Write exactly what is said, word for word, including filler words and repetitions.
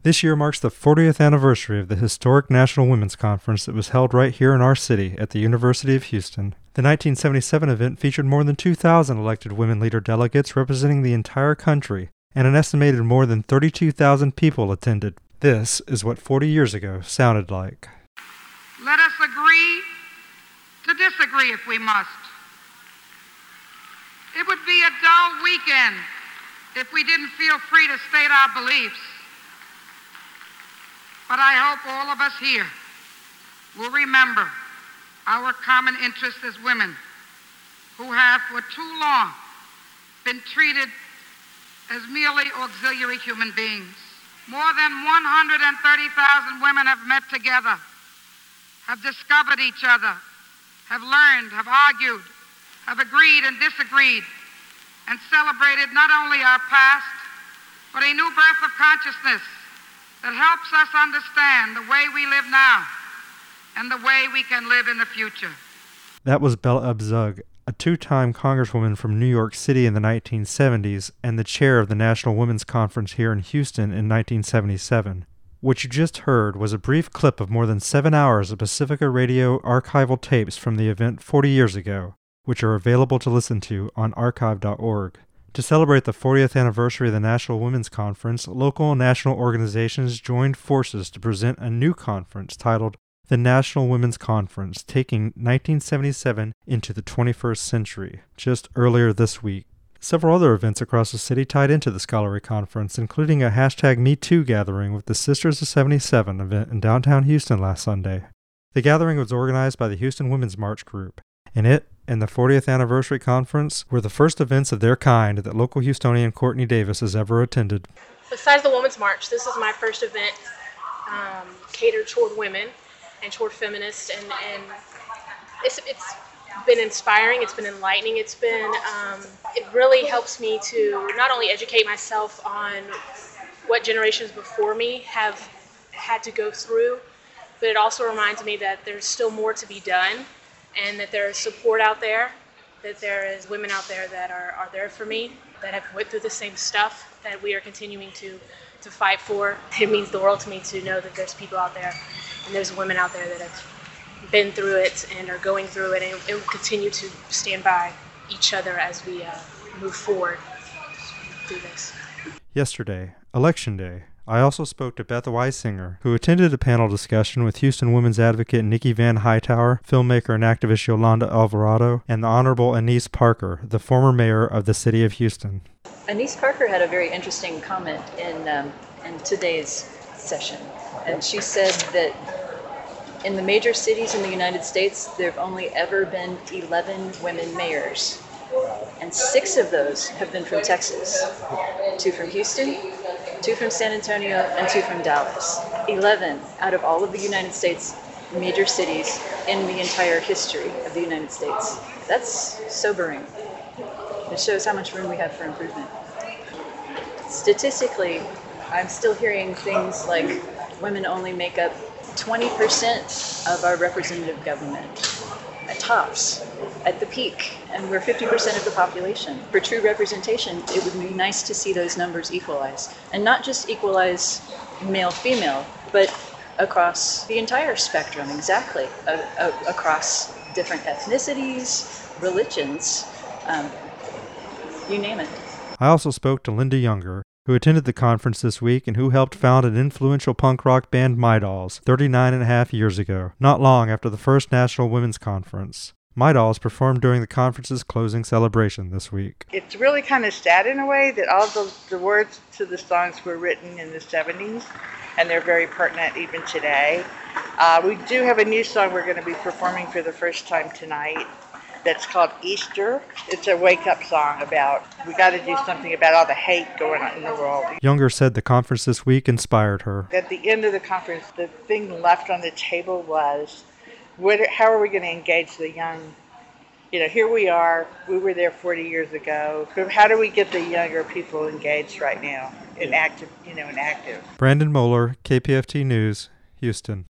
This year marks the fortieth anniversary of the historic National Women's Conference that was held right here in our city at the University of Houston. The nineteen seventy-seven event featured more than two thousand elected women leader delegates representing the entire country, and an estimated more than thirty-two thousand people attended. This is what forty years ago sounded like. Let us agree to disagree if we must. It would be a dull weekend if we didn't feel free to state our beliefs. But I hope all of us here will remember our common interest as women who have for too long been treated as merely auxiliary human beings. More than one hundred thirty thousand women have met together, have discovered each other, have learned, have argued, have agreed and disagreed, and celebrated not only our past, but a new birth of consciousness that helps us understand the way we live now and the way we can live in the future. That was Bella Abzug, a two-time congresswoman from New York City in the nineteen seventies and the chair of the National Women's Conference here in Houston in nineteen seventy-seven. What you just heard was a brief clip of more than seven hours of Pacifica Radio archival tapes from the event forty years ago, which are available to listen to on archive dot org. To celebrate the fortieth anniversary of the National Women's Conference, local and national organizations joined forces to present a new conference titled the National Women's Conference, taking nineteen seventy-seven into the twenty-first century, just earlier this week. Several other events across the city tied into the Scholarly Conference, including a hashtag Me Too gathering with the Sisters of seventy-seven event in downtown Houston last Sunday. The gathering was organized by the Houston Women's March Group, and it and the fortieth anniversary conference were the first events of their kind that local Houstonian Courtney Davis has ever attended. Besides the Women's March, this is my first event um, catered toward women and toward feminists, and, and it's, it's been inspiring, it's been enlightening, it's been, um, it really helps me to not only educate myself on what generations before me have had to go through, but it also reminds me that there's still more to be done, and that there is support out there, that there is women out there that are, are there for me, that have went through the same stuff that we are continuing to, to fight for. It means the world to me to know that there's people out there, and there's women out there that have been through it and are going through it, and it will continue to stand by each other as we uh, move forward through this. Yesterday, Election Day, I also spoke to Beth Weisinger, who attended a panel discussion with Houston women's advocate Nikki Van Hightower, filmmaker and activist Yolanda Alvarado, and the Honorable Anise Parker, the former mayor of the city of Houston. Anise Parker had a very interesting comment in, um, in today's session, and she said that in the major cities in the United States, there have only ever been eleven women mayors, and six of those have been from Texas, two from Houston, two from San Antonio, and two from Dallas. eleven out of all of the United States major cities in the entire history of the United States. That's sobering. It shows how much room we have for improvement. Statistically, I'm still hearing things like women only make up twenty percent of our representative government, at tops, at the peak, and we're fifty percent of the population. For true representation, it would be nice to see those numbers equalize, and not just equalize male-female, but across the entire spectrum, exactly, uh, uh, across different ethnicities, religions, um, you name it. I also spoke to Linda Younger, who attended the conference this week and who helped found an influential punk rock band My Dolls thirty-nine and a half years ago, not long after the first National Women's Conference. My Dolls performed during the conference's closing celebration this week. It's really kind of sad in a way that all the, the words to the songs were written in the seventies, and they're very pertinent even today. Uh, we do have a new song we're going to be performing for the first time tonight that's called Easter. It's a wake-up song about we got to do something about all the hate going on in the world. Younger said the conference this week inspired her. At the end of the conference, the thing left on the table was, what, how are we going to engage the young? You know, here we are, we were there forty years ago. How do we get the younger people engaged right now and active, you know, and active? Brandon Moeller, K P F T News, Houston.